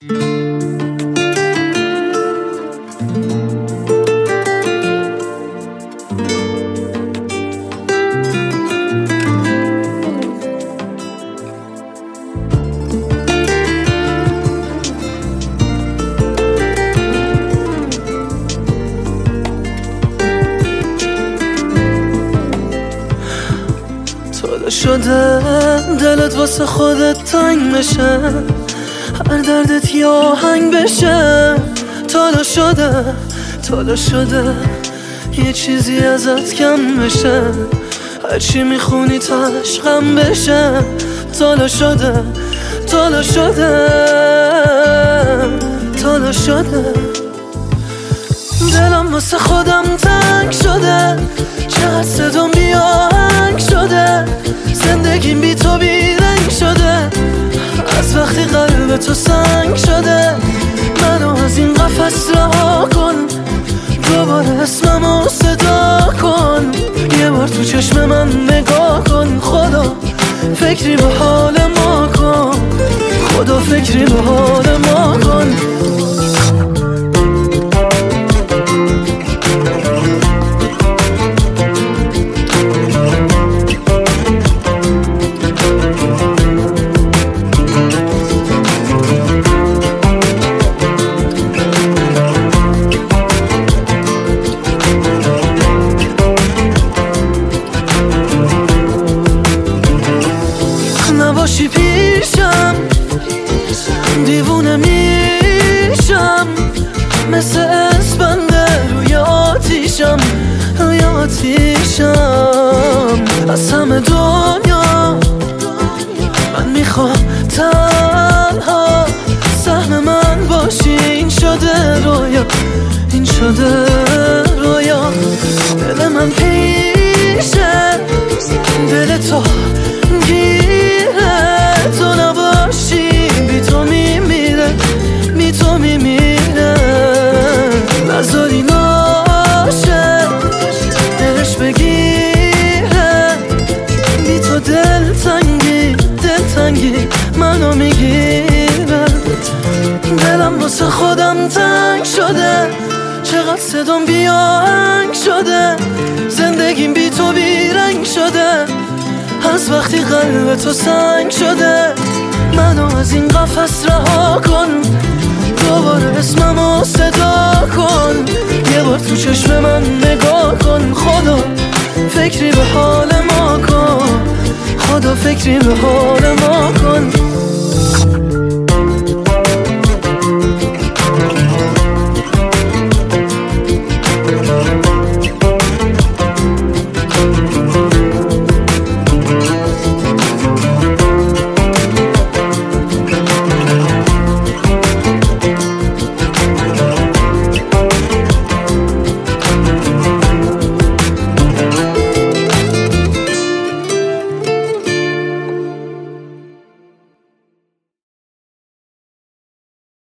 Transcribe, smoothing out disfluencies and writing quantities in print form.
شده دلت واسه خودت تنگ بشه، هر دردت یه آهنگ بشه. تالا شده یه چیزی ازت کم بشه، هرچی میخونی تاش غم بشه. تالا شده دلم واسه خودم تنگ شده، چقدر صدام بی آهنگ شده. زندگیم بی تو بی رنگ شده، از وقتی قلب تو سنگ شده. منو از این قفس رها کن، دوباره اسممو صدا کن. یه بار تو چشم من نگاه کن، خدا فکری به حال ما کن، خدا فکری به حال ما کن. نباشی پیشم دیوونه میشم، مثل اسفند روی آتیشم. از همه دنیا من میخوام تنها سهم من باشی. این شده رویا دل من پیشه، دل تو گیره. تو نباشی بی تو میمیره. نذاری ناشه دلش بگیره، بی تو دلتنگی منو میگیره. دلم واسه خودم تنگ شده، چقدر صدام بی آهنگ شده. زندگیم بی تو بی رنگ شده، از وقتی قلب تو سنگ شده. منو از این قفس رها کن، دوباره اسممو صدا کن. یه بار تو چشم من نگاه کن، خدا فکری به حال ما کن، خدا فکری به حال ما کن.